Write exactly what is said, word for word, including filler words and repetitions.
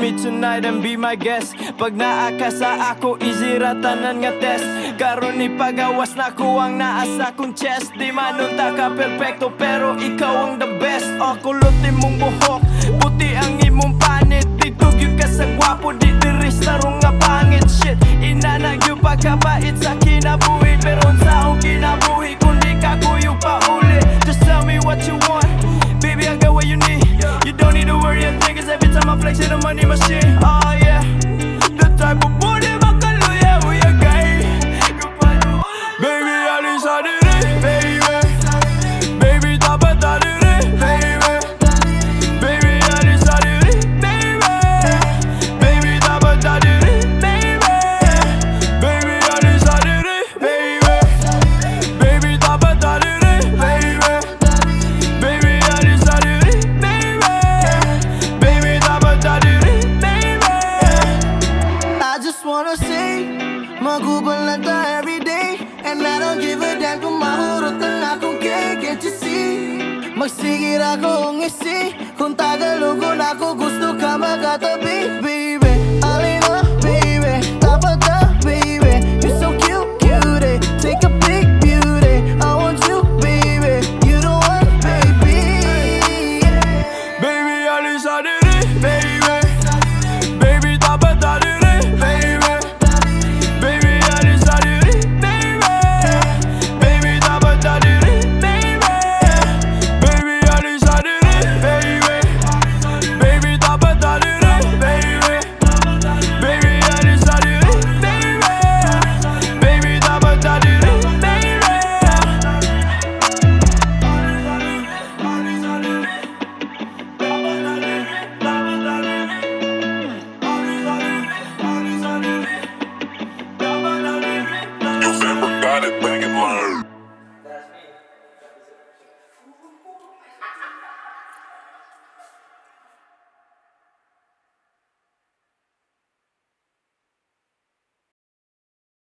me tonight and be my guest. Pag naa ka sa ako, easy ra tanan nga test. Karon ni pagawas na ko ang naa sa kong chest. Di manunta ka perfecto pero ikaw ang the best. O kulot imong buhok, puti ang imong panit. Titugyo ka sa gwapo, di diris tarong nga pangit. Shit, inanagyo pagkabait sa kinabuhi. Pero sa akong kinabuhi, kundi ka kuyo pa uli. Just tell me what you want, baby, I got what you need. You don't need to worry a thing, cause every time I flex in the money machine. Oh yeah, the type of booty makaluya, we a guy. Baby, Alisa diri, baby. Baby, tapata diri, baby. Baby, Alisa diri, baby. Baby, tapata diri, baby. Baby, Alisa diri, baby. Baby, tapata diri, baby. Baby, Alisa diri, baby. Baby, tapata diri, baby. I just wanna say, magubal na ta everyday. And I don't give a damn kung mahurot na akong cake. Can't you see? Magsigir akong isi. Kung Tagalog ako, gusto ka magkatabi, baby.